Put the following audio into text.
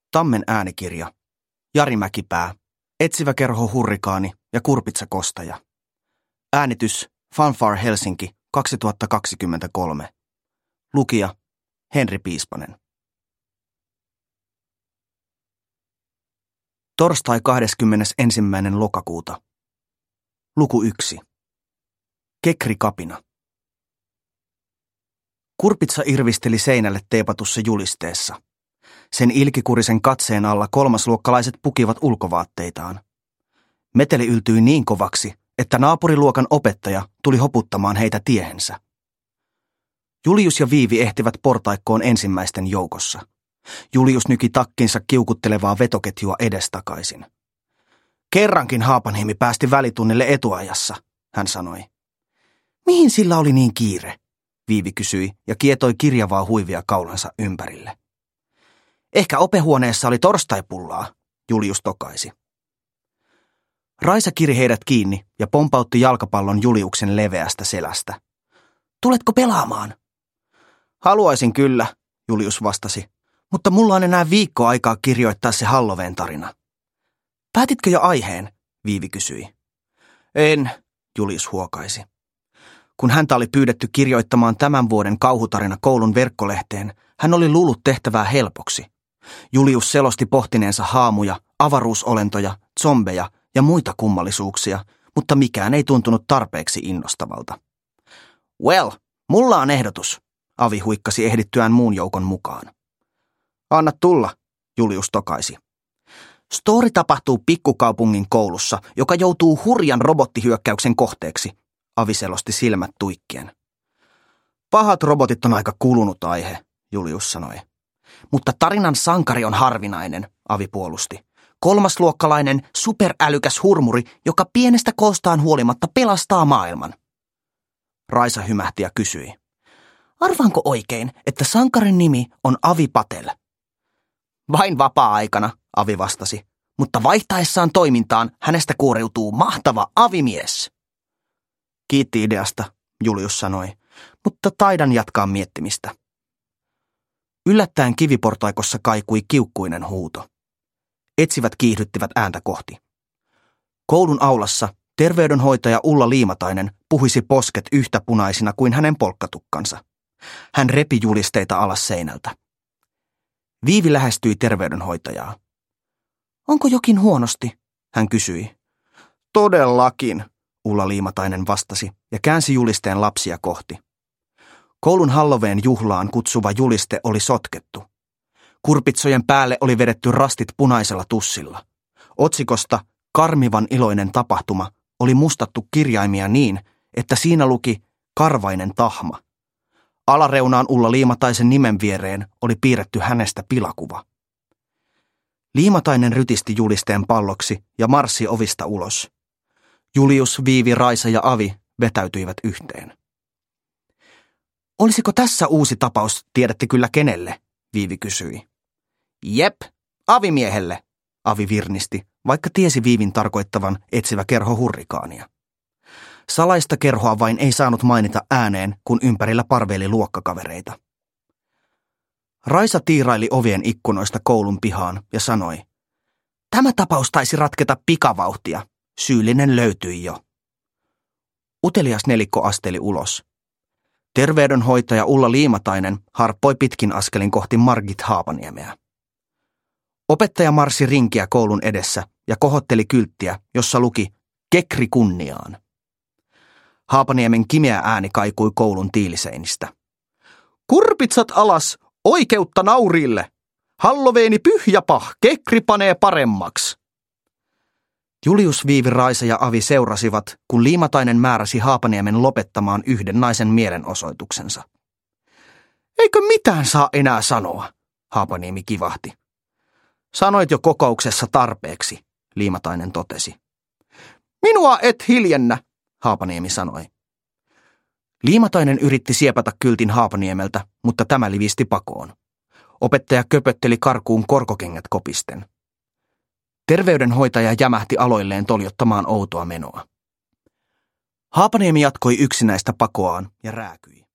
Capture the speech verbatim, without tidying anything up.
Tammen äänikirja, Jari Mäkipää, Etsivä kerho Hurrikaani ja Kurpitsa Kostaja. Äänitys Fanfare Helsinki kaksituhattakaksikymmentäkolme. Lukija Henri Piispanen. Torstai kahdeskymmenesensimmäinen lokakuuta. Luku yksi. Kekrikapina. Kurpitsa irvisteli seinälle teepatussa julisteessa. Sen ilkikurisen katseen alla kolmasluokkalaiset pukivat ulkovaatteitaan. Meteli yltyi niin kovaksi, että naapuriluokan opettaja tuli hoputtamaan heitä tiehensä. Julius ja Viivi ehtivät portaikkoon ensimmäisten joukossa. Julius nyki takkinsa kiukuttelevaa vetoketjua edestakaisin. Kerrankin Haapaniemi päästi välitunnille etuajassa, hän sanoi. Mihin sillä oli niin kiire? Viivi kysyi ja kietoi kirjavaa huivia kaulansa ympärille. Ehkä opehuoneessa oli torstaipullaa, Julius tokaisi. Raisa kiri heidät kiinni ja pompautti jalkapallon Juliuksen leveästä selästä. Tuletko pelaamaan? Haluaisin kyllä, Julius vastasi, mutta mulla on enää viikko aikaa kirjoittaa se Halloween tarina. Päätitkö jo aiheen? Viivi kysyi. En, Julius huokaisi. Kun häntä oli pyydetty kirjoittamaan tämän vuoden kauhutarina koulun verkkolehteen, hän oli luullut tehtävää helpoksi. Julius selosti pohtineensa haamuja, avaruusolentoja, zombeja ja muita kummallisuuksia, mutta mikään ei tuntunut tarpeeksi innostavalta. Well, mulla on ehdotus, Avi huikkasi ehdittyään muun joukon mukaan. Anna tulla, Julius tokaisi. Story tapahtuu pikkukaupungin koulussa, joka joutuu hurjan robottihyökkäyksen kohteeksi, Avi selosti silmät tuikkien. Pahat robotit on aika kulunut aihe, Julius sanoi. Mutta tarinan sankari on harvinainen, Avi puolusti. Kolmasluokkalainen, superälykäs hurmuri, joka pienestä koostaan huolimatta pelastaa maailman. Raisa hymähti ja kysyi. Arvaanko oikein, että sankarin nimi on Avi Patel? Vain vapaa-aikana, Avi vastasi, mutta vaihtaessaan toimintaan hänestä kuoriutuu mahtava avimies. Kiitti ideasta, Julius sanoi, mutta taidan jatkaa miettimistä. Yllättäen kiviportaikossa kaikui kiukkuinen huuto. Etsivät kiihdyttivät ääntä kohti. Koulun aulassa terveydenhoitaja Ulla Liimatainen puhisi posket yhtä punaisina kuin hänen polkkatukkansa. Hän repi julisteita alas seinältä. Viivi lähestyi terveydenhoitajaa. Onko jokin huonosti? Hän kysyi. Todellakin, Ulla Liimatainen vastasi ja käänsi julisteen lapsia kohti. Koulun Halloween juhlaan kutsuva juliste oli sotkettu. Kurpitsojen päälle oli vedetty rastit punaisella tussilla. Otsikosta Karmivan iloinen tapahtuma oli mustattu kirjaimia niin, että siinä luki Karvainen tahma. Alareunaan Ulla Liimataisen nimen viereen oli piirretty hänestä pilakuva. Liimatainen rytisti julisteen palloksi ja marssi ovista ulos. Julius, Viivi, Raisa ja Avi vetäytyivät yhteen. Olisiko tässä uusi tapaus, tiedätte kyllä kenelle, Viivi kysyi. Jep, avimiehelle, Avi virnisti, vaikka tiesi Viivin tarkoittavan etsivä kerho Hurrikaania. Salaista kerhoa vain ei saanut mainita ääneen, kun ympärillä parveili luokkakavereita. Raisa tiiraili ovien ikkunoista koulun pihaan ja sanoi, tämä tapaus taisi ratketa pikavauhtia, syyllinen löytyi jo. Utelias nelikko asteli ulos. Terveydenhoitaja Ulla Liimatainen harppoi pitkin askelin kohti Margit Haapaniemeä. Opettaja marssi rinkiä koulun edessä ja kohotteli kylttiä, jossa luki Kekri kunniaan. Haapaniemen kimeä ääni kaikui koulun tiiliseinistä. Kurpitsat alas, oikeutta nauriille! Halloweeni pyhjäpah, Kekri panee paremmaksi! Julius, Viivi, Raisa ja Avi seurasivat, kun Liimatainen määräsi Haapaniemen lopettamaan yhden naisen mielenosoituksensa. Eikö mitään saa enää sanoa, Haapaniemi kivahti. Sanoit jo kokouksessa tarpeeksi, Liimatainen totesi. Minua et hiljennä, Haapaniemi sanoi. Liimatainen yritti siepata kyltin Haapaniemeltä, mutta tämä livisti pakoon. Opettaja köpötteli karkuun korkokengät kopisten. Terveydenhoitaja jämähti aloilleen toljottamaan outoa menoa. Haapaniemi jatkoi yksinäistä pakoaan ja rääkyi.